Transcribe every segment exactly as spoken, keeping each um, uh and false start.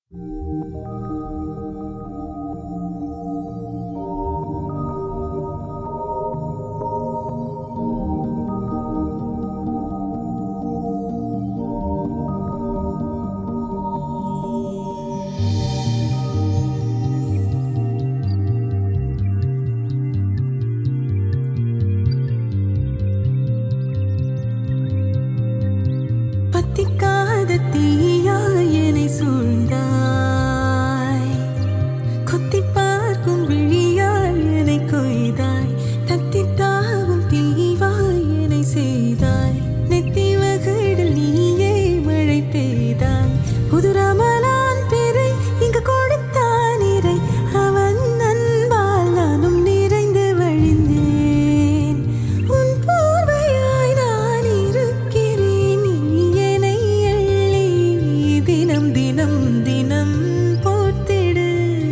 பத்திக்காத தீயாய் என்னை சூழ்ந்தாய், கொத்தி பார்க்கும் விழியால் என்னை கொய்தாய், தத்தி தாவும் தீவாய் என்னை செய்தாய், நெத்தி வகடல் நீயே மழை பெய்தாய், புதுராமலான் பிறை இங்கு கொடுத்தான் இறை, அவன் அன்பால் நானும் நிறைந்து வழிந்தேன், உன் போர்வையாய் நான் இருக்கிறேன், நீ என்னை எள்ளி தினம் தினம் தினம் போத்திடு.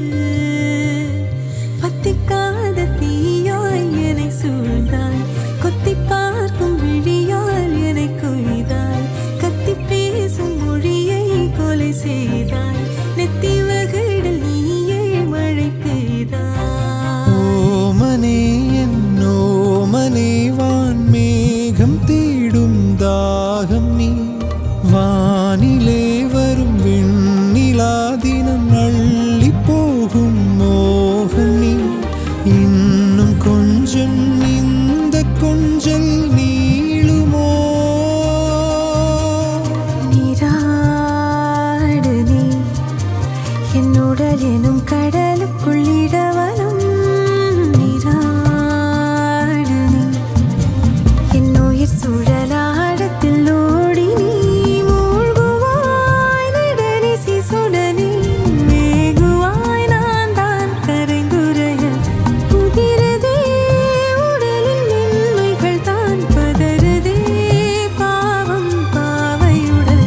பத்திக்காத தீயாய் என்னை சூழ்ந்தாய், கொத்தி பார்க்கும் விழியால் என்னை கொய்தாய், கத்தி பேசும் மொழியை கொலை செய்தாய், நெத்தி வகடல் நீயே மழை பெய்தாய். ஓமனே என் ஓமனே வான் மேகம் தேடும் தாகம் நீ, வானிலே வரும் வெண்ணிலா தினம் அள்ளி போகும் மோகம் நீ, இன்னும் கொஞ்சம் இந்த கொஞ்சல் நீளுமோ? நீராடு நீ என் உடல் எனும் கடலுக்குள்ளிடவனம், நீராடு நீ என் உயிர் சுழலாடத்தில் ஓடி நீ மூழ்குவாய், நெடுநிசி சுடனி மேகுவாய், நான் தான் கரைந்துரைய உதிரதே உடலின் மென்மைகள் தான் பதறுதே, பாவம் பாவையுடல்.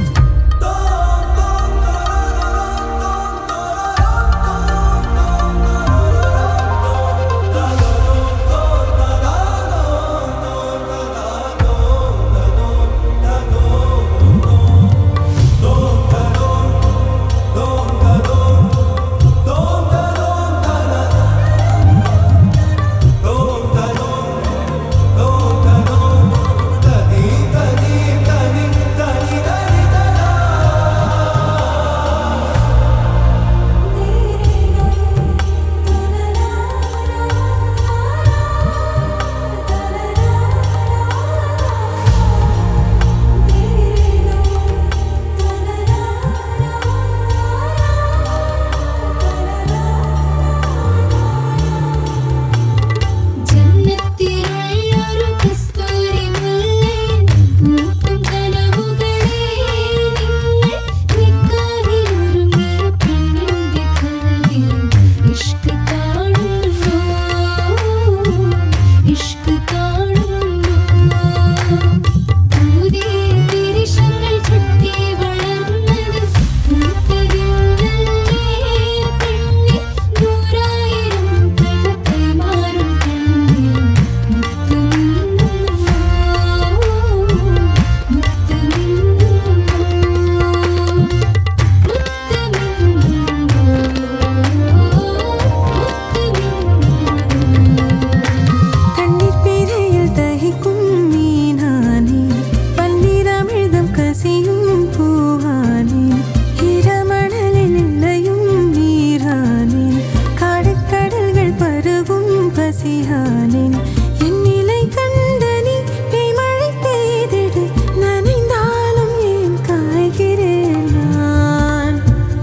பசியானேன், என் நிலை கண்ட நீ பேய்மழை பெய்திடு, நனைந்தாலும் ஏன் காய்கிறேன் நான்,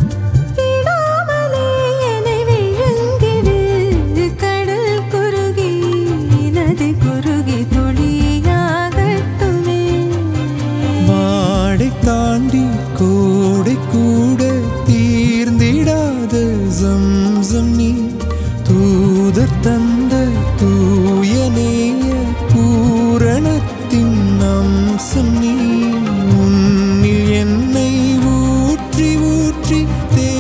விடாமலே என்னை விழுங்கிடு, கடல் குறுகி நதி குறுகி துளியாகட்டுமே. வாடை தாண்டி கோடை கூட தீர்ந்திடாத ஜம்சம் நீ, தூதர் தந்த தூயநேய பூரணத்தின் அம்சம் நீ, உன்னில் என்னை ஊற்றி ஊற்றி